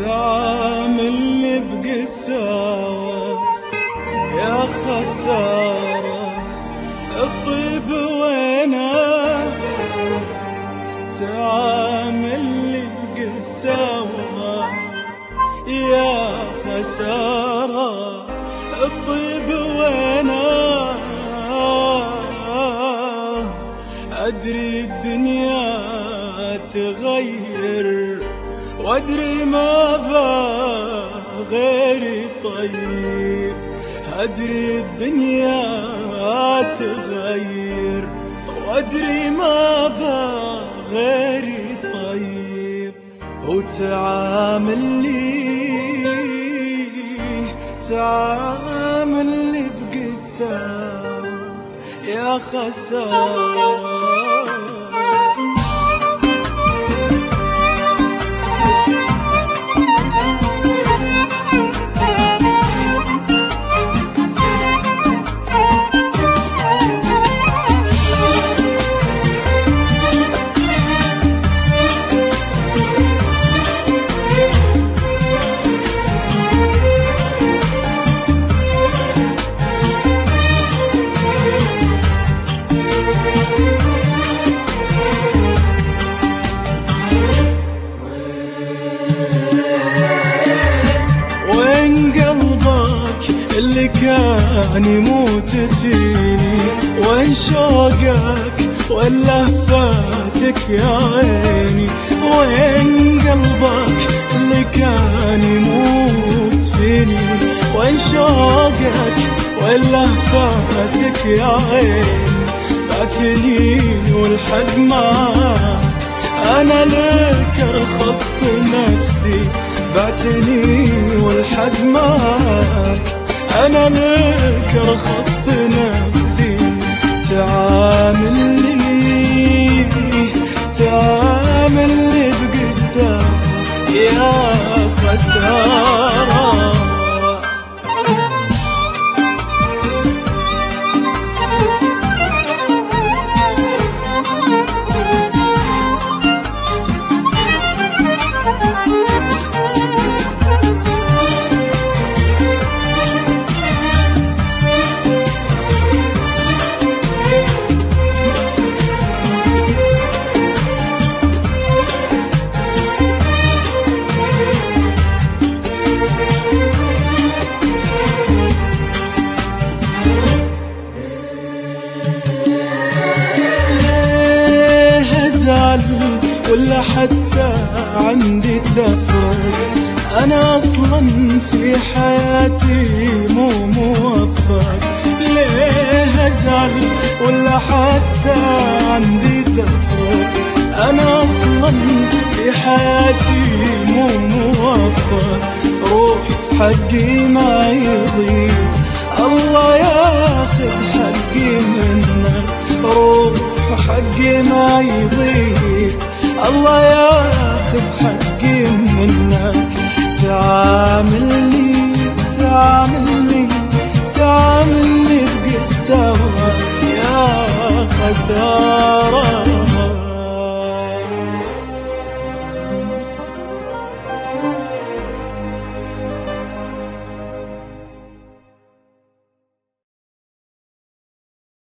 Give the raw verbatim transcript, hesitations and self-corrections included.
تعاملني بقساوة يا خسارة، الطيب وينه؟ تعاملني بقساوة يا خسارة، الطيب وينه؟ أدري الدنيا تغير وأدري ما غيري طيب، أدري الدنيا تغير وأدري ما غيري طيب. وتعاملني تعاملني بقساوة يا خسارة. اللي كان يموت فيني، وين شوقك ولا فاتك يا عيني؟ وين قلبك اللي كان يموت فيني؟ وين شوقك ولا فاتك يا عيني؟ باتني والحق معاك أنا لك رخصت نفسي، باتني والحق معاك أنا لك رخصت نفسي. تعاملني تعاملني بقساوة يا خسارة. ولا حتى عندي تفرق، أنا أصلا في حياتي مو موفق. ليه أزعل ولا حتى عندي تفرق؟ أنا أصلا في حياتي مو موفق. روح حقي ما يضيع، الله ياخذ حقي منك. روح حقي ما يضيع، الله ياخذ حقي منك. تعاملني تعاملني تعاملني بقساوة يا خسارة.